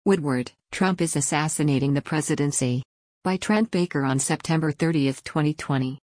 Woodward, Trump is assassinating the presidency. By Trent Baker on September 30, 2020.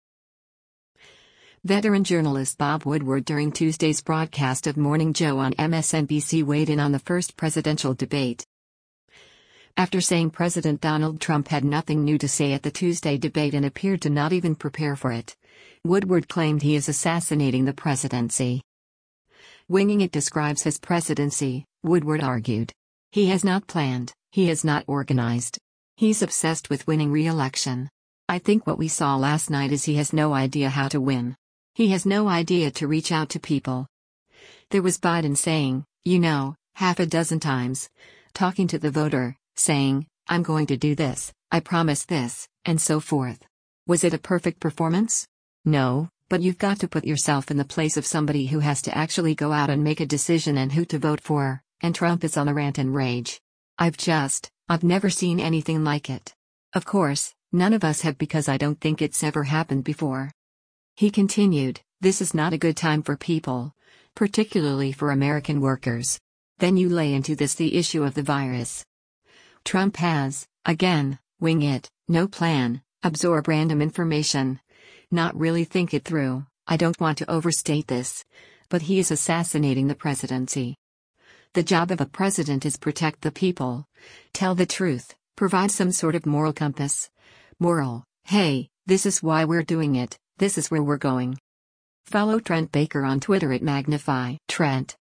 Veteran journalist Bob Woodward during Tuesday's broadcast of Morning Joe on MSNBC weighed in on the first presidential debate. After saying President Donald Trump had nothing new to say at the Tuesday debate and appeared to not even prepare for it, Woodward claimed he is assassinating the presidency. Winging it describes his presidency, Woodward argued. He has not planned, he has not organized. He's obsessed with winning re-election. I think what we saw last night is he has no idea how to win. He has no idea to reach out to people. There was Biden saying, half a dozen times, talking to the voter, saying, I'm going to do this, I promise this, and so forth. Was it a perfect performance? No, but you've got to put yourself in the place of somebody who has to actually go out and make a decision and who to vote for, and Trump is on a rant and rage. I've never seen anything like it. Of course, none of us have because I don't think it's ever happened before. He continued, this is not a good time for people, particularly for American workers. Then you lay into this the issue of the virus. Trump has, again, wing it, no plan, absorb random information, not really think it through. I don't want to overstate this, but he is assassinating the presidency. The job of a president is protect the people, tell the truth, provide some sort of moral compass. Moral, hey, this is why we're doing it, this is where we're going. Follow Trent Baker on Twitter at Magnify Trent.